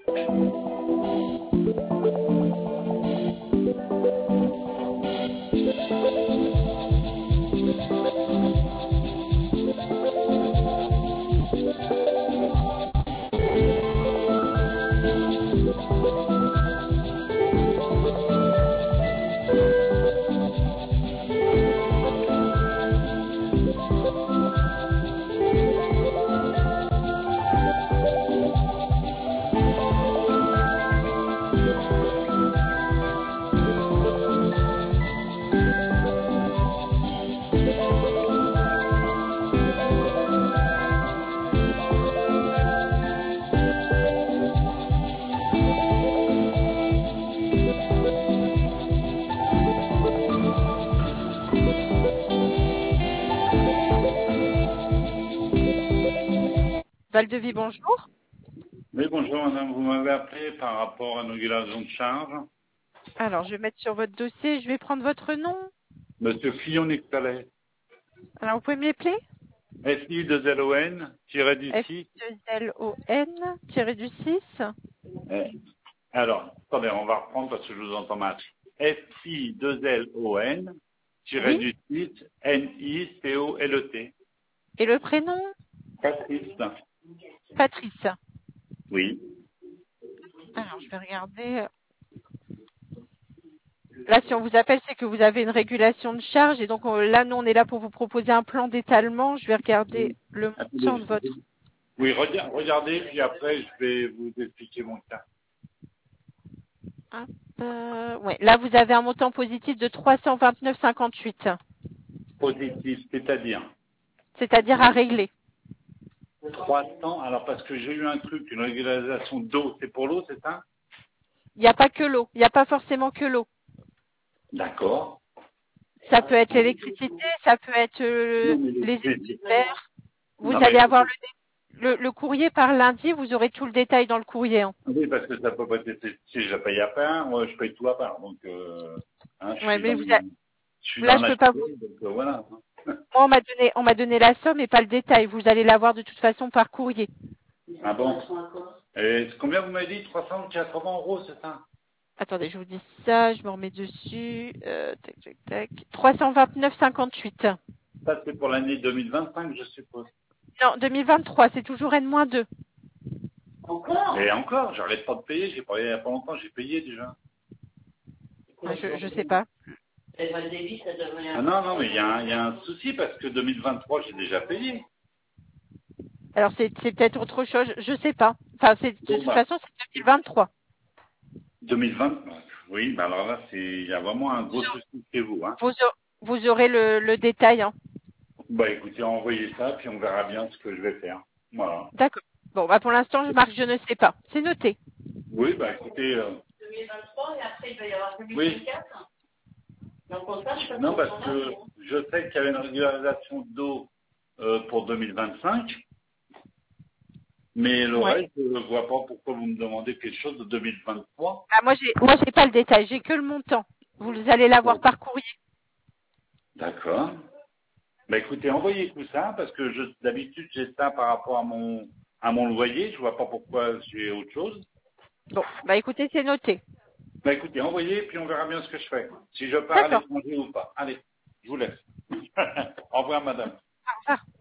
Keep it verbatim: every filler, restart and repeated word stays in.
Valdevie, bonjour. Oui, bonjour madame, vous m'avez appelé par rapport à une régulation de charge. Alors, je vais mettre sur votre dossier, je vais prendre votre nom. Monsieur Fillon-Nicolet, Alors, vous pouvez me l'appeler F I deux L O N, tiré du F six. deux L O N, tiré du six. Eh, Alors, attendez, on va reprendre parce que je vous entends mal. F I deux L O N, tiré Oui. du six, N I C O L E T. Et le prénom Patrice. Patrice. Oui. Alors, je vais regarder. Là, si on vous appelle, c'est que vous avez une régulation de charge. Et donc, on- là, nous, on est là pour vous proposer un plan d'étalement. Je vais regarder le montant de votre... Oui, rega- regardez, puis après, je vais vous expliquer mon cas. Hop, euh, ouais. Là, vous avez un montant positif de trois cent vingt-neuf virgule cinquante-huit, Positif, c'est-à-dire c'est-à-dire à régler. trois cents. Alors, parce que j'ai eu un truc, une régularisation d'eau, c'est pour l'eau, c'est ça? Il n'y a pas que l'eau. Il n'y a pas forcément que l'eau. D'accord. Ça peut être l'électricité, ça peut être euh, Non, mais les les- effets de verre. Vous Non, allez mais avoir le, dé- le, le courrier par lundi, vous aurez tout le détail dans le courrier. Hein. oui, parce que ça peut pas être, si je la paye à part, moi, je paye tout à part. Donc, euh, hein, je Ouais, suis mais dans, vous a- je suis là, dans je la peux pas vous. donc euh, voilà. Moi, on m'a donné, on m'a donné la somme et pas le détail. Vous allez l'avoir de toute façon par courrier. Ah bon? Et combien vous m'avez dit? trois cent quatre-vingts euros, c'est ça? Attendez, je vous dis ça, je me remets dessus. Euh, tac, tac, tac. trois cent vingt-neuf virgule cinquante-huit. Ça, c'est pour l'année deux mille vingt-cinq, je suppose. Non, deux mille vingt-trois, c'est toujours N moins deux. Encore? Et encore, j'arrête pas de payer, j'ai parlé il y a pas longtemps, j'ai payé déjà. Je, je sais pas. Ah non, non, mais il y, a un- il y a un souci parce que deux mille vingt-trois, j'ai déjà payé. Alors, c'est c'est peut-être autre chose, je sais pas. Enfin, c'est de Bon, toute bah, façon, c'est deux mille vingt-trois. deux mille vingt, oui, bah alors là, c'est, il y a vraiment un gros souci chez vous, hein. Vous, a- vous aurez le, le détail. Hein. Bah écoutez, envoyez ça, puis on verra bien ce que je vais faire. Voilà. D'accord. Bon, bah pour l'instant, je marque je ne sais pas. C'est noté. Oui, bah écoutez, euh, deux mille vingt-trois et après il va y avoir deux mille vingt-quatre. oui. Donc on sache Non, parce que je sais qu'il y avait une régularisation d'eau euh, pour deux mille vingt-cinq, mais le Ouais. reste, je ne vois pas pourquoi vous me demandez quelque chose de deux mille vingt-trois. Ah, moi, j'ai, moi, j'ai pas le détail. J'ai que le montant. Vous allez l'avoir par courrier. D'accord. Bah écoutez, envoyez tout ça, parce que je, d'habitude, j'ai ça par rapport à mon, à mon loyer. Je vois pas pourquoi j'ai autre chose. Bon, bah écoutez, c'est noté. Bah écoutez, envoyez, puis on verra bien ce que je fais. Si je pars à D'accord. l'étranger ou pas. Allez, je vous laisse. Au revoir, madame. Au revoir.